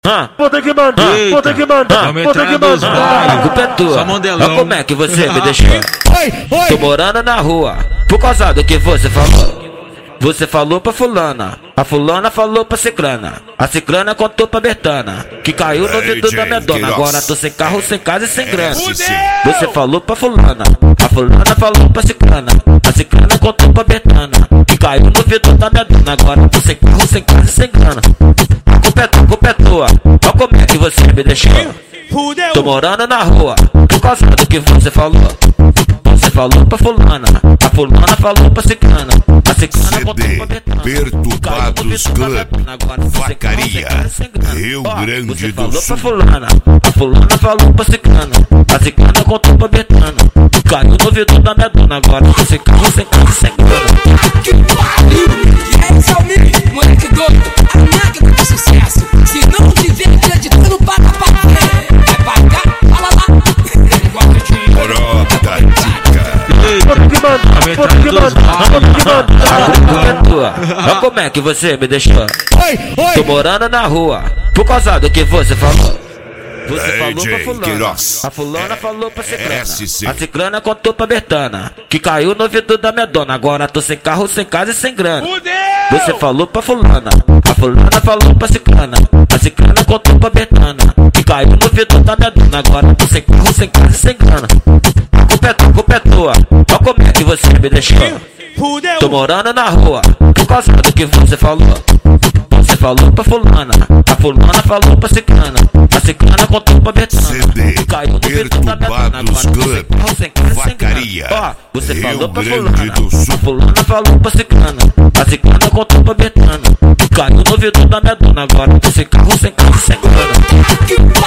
vou ter que mandar, vou ter que mandar, vou ter que mandar. A culpa é tua, olha como é que você me deixou. Tô morando na rua, por causa do que você falou. Você falou pra fulana, a fulana falou pra ciclana, a ciclana contou pra Bertana, que caiu no vidro da minha dona. Agora tô sem carro, sem casa e sem grana. Você falou pra fulana, a fulana falou pra ciclana, a ciclana contou pra Bertana, que caiu no vidro da minha dona. Agora tô sem carro, sem casa e sem grana. A culpa é tua, olha como é que você me deixou. Tô morando na rua, por causa do que você falou. Você falou pra fulana, a fulana falou pra ciclana, a ciclana contou pra Bertana. Perturbados Club, Vacaria, Rio Grande Você do falou Sul. pra fulana, a fulana falou pra ciclana, a ciclana contou pra Bertana, caiu no vidro da minha dona. Agora tô sem carro, sem casa e sem grana. Que pariu! É isso aí, moleque doido, a máquina de sucesso. Se não tiver acreditando, para vai pagar, fala lá. Brota dica. Vou ter que mandar, vou ter que mandar, vou ter que mandar. A culpa é tua, olha como é que você me deixou. Tô morando na rua, por causa do que você falou. Você falou pra fulana, a fulana falou pra ciclana, a ciclana contou pra Bertana, que caiu no vidro da minha dona. Agora tô sem carro, sem casa e sem grana. Você falou pra fulana, a fulana falou pra ciclana, a ciclana contou pra Bertana, que caiu no vidro da minha dona. Agora tô sem carro, sem casa e sem grana. A culpa é tua, olha como é que você me deixou. Tô morando na rua, por causa do que você falou. Você falou pra fulana, a fulana falou pra ciclana, a ciclana contou pra Bertana, CD caiu no vidro da minha dona. Perturbados Agora Club, tô sem carro, sem Vacaria, grana. Ó, você falou pra Rio fulana, Grande do Sul. a fulana falou pra ciclana, a ciclana contou pra Bertana, caiu no vidro da minha dona. Agora tô sem carro, sem casa e sem grana.